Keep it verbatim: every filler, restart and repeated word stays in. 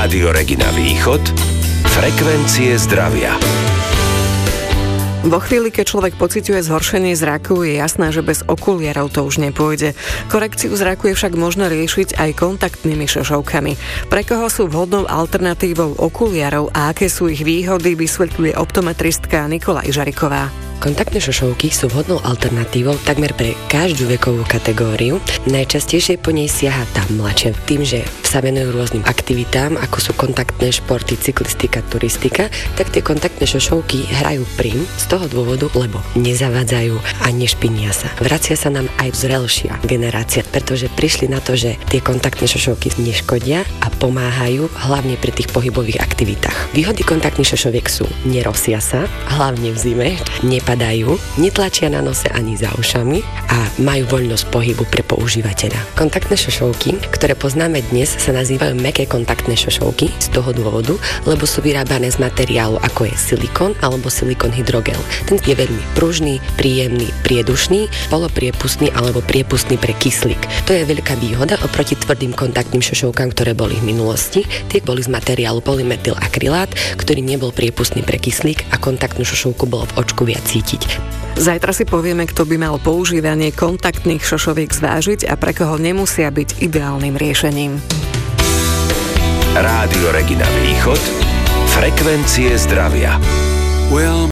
Rádio Regina Východ, frekvencie zdravia. Vo chvíli, keď človek pociťuje zhoršenie zraku, je jasné, že bez okuliarov to už nepôjde. Korekciu zraku je však možné riešiť aj kontaktnými šošovkami. Pre koho sú vhodnou alternatívou okuliarov a aké sú ich výhody, vysvetľuje optometristka Nikola Ižariková. Kontaktné šošovky sú vhodnou alternatívou takmer pre každú vekovú kategóriu. Najčastejšie po nej siaha tá mladšia, tým, že sa venujú rôznym aktivitám, ako sú kontaktné športy, cyklistika, turistika, tak tie kontaktné šošovky hrajú prim z toho dôvodu, lebo nezavadzajú a nešpinia sa. Vracia sa nám aj zrelšia generácia, pretože prišli na to, že tie kontaktné šošovky neškodia a pomáhajú hlavne pri tých pohybových aktivitách. Výhody kontaktných šošoviek sú: nerozsia sa, hlavne v zime, nepadajú, netlačia na nose ani za ušami a majú voľnosť pohybu pre používateľa. Kontaktné šošovky, ktoré poznáme dnes, sa nazývajú mäkké kontaktné šošovky z toho dôvodu, lebo sú vyrábané z materiálu ako je silikón alebo silikón hydrogel. Ten je veľmi pružný, príjemný, priedušný, polopriepustný alebo priepustný pre kyslík. To je veľká výhoda oproti tvrdým kontaktným šošovkám, ktoré boli v minulosti. Tie boli z materiálu polymetylakrylát, ktorý nebol priepustný pre kyslík a kontaktnú šošovku bolo v očku viac cítiť. Zajtra si povieme, kto by mal používanie kontaktných šošoviek zvážiť a pre koho nemusia byť ideálnym riešením. Rádio Regina Východ, frekvencie zdravia. Well,